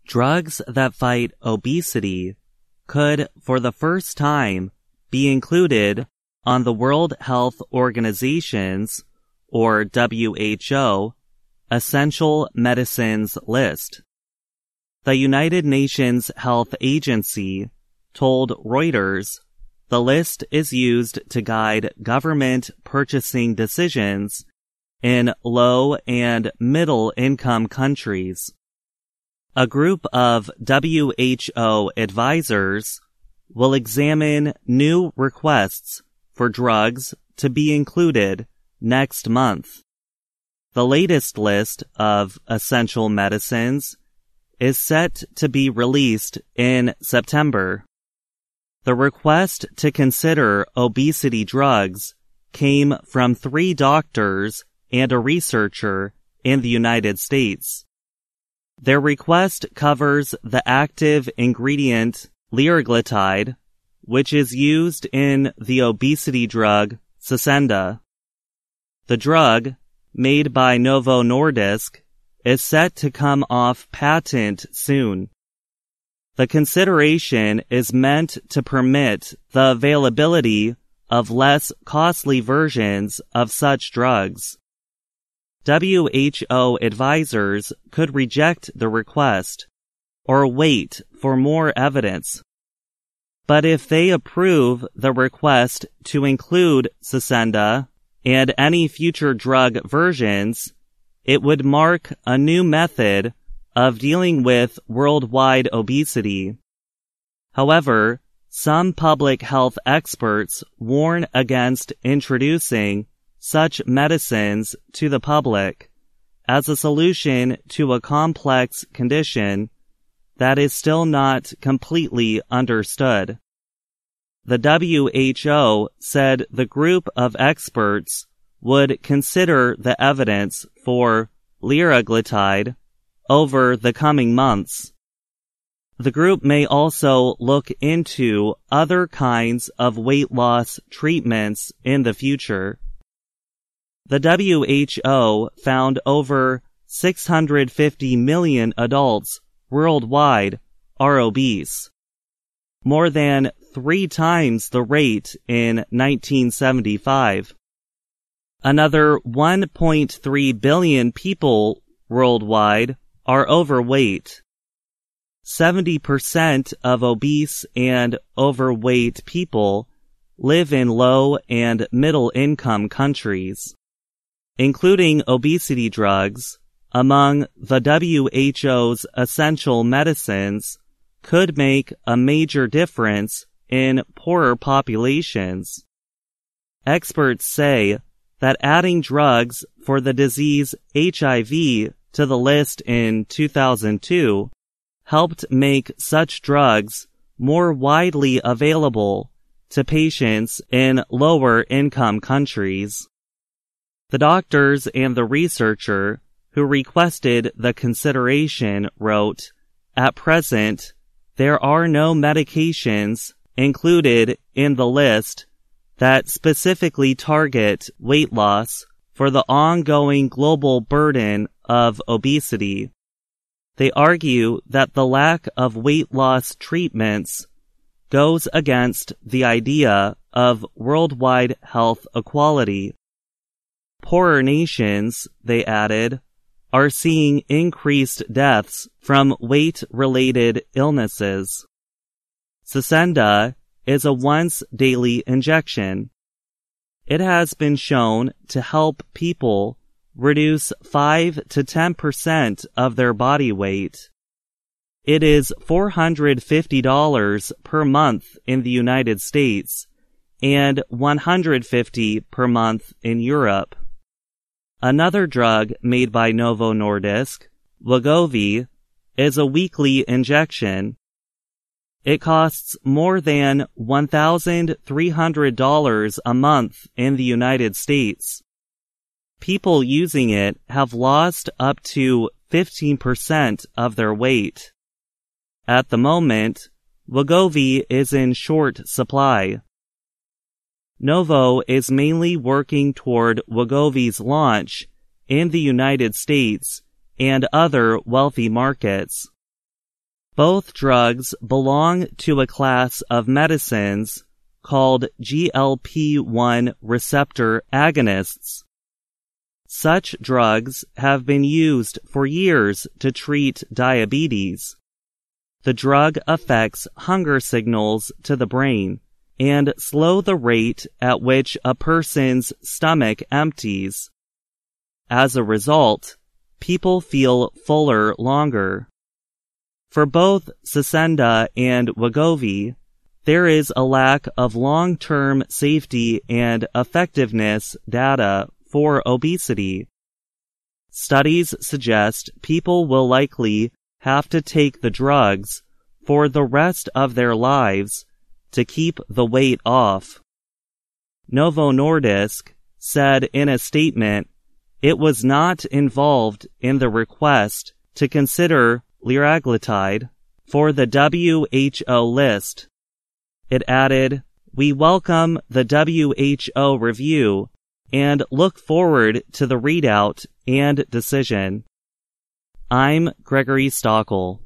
drugs that fight obesity could, for the first time, be included on the World Health Organization's, or WHO, Essential Medicines list. The United Nations Health Agency told Reuters the list is used to guide government purchasing decisions in low and middle income countries. A group of WHO advisors will examine new requests for drugs to be included next month. The latest list of essential medicines is set to be released in September. The request to consider obesity drugs came from 3 doctors and a researcher in the United States. Their request covers the active ingredient liraglutide, which is used in the obesity drug Saxenda. The drug, made by Novo Nordisk, is set to come off patent soon. The consideration is meant to permit the availability of less costly versions of such drugs. WHO advisors could reject the request or wait for more evidence. But if they approve the request to include Saxenda and any future drug versions, it would mark a new method of dealing with worldwide obesity. However, some public health experts warn against introducing such medicines to the public as a solution to a complex condition that is still not completely understood. The WHO said the group of experts would consider the evidence for liraglutide over the coming months. The group may also look into other kinds of weight loss treatments in the future. The WHO found over 650 million adults worldwide are obese, more than 3 times the rate in 1975. Another 1.3 billion people worldwide are overweight. 70% of obese and overweight people live in low and middle income countries. Including obesity drugs among the WHO's essential medicines could make a major difference in poorer populations. Experts say that adding drugs for the disease HIV to the list in 2002 helped make such drugs more widely available to patients in lower income countries. The doctors and the researcher who requested the consideration wrote, "At present, there are no medications included in the list that specifically target weight loss for the ongoing global burden of obesity." They argue that the lack of weight loss treatments goes against the idea of worldwide health equality. Poorer nations, they added, are seeing increased deaths from weight-related illnesses. Saxenda is a once-daily injection. It has been shown to help people reduce 5 to 10% of their body weight. It is $450 per month in the United States and $150 per month in Europe. Another drug made by Novo Nordisk, Wegovy, is a weekly injection. It costs more than $1,300 a month in the United States. People using it have lost up to 15% of their weight. At the moment, Wegovy is in short supply. Novo is mainly working toward Wegovy's launch in the United States and other wealthy markets. Both drugs belong to a class of medicines called GLP-1 receptor agonists. Such drugs have been used for years to treat diabetes. The drug affects hunger signals to the brain and slow the rate at which a person's stomach empties. As a result, people feel fuller longer. For both Saxenda and Wegovy, there is a lack of long-term safety and effectiveness data for obesity. Studies suggest people will likely have to take the drugs for the rest of their lives to keep the weight off. Novo Nordisk said in a statement it was not involved in the request to consider liraglutide for the WHO list. It added, "We welcome the WHO review and look forward to the readout and decision." I'm Gregory Stockel.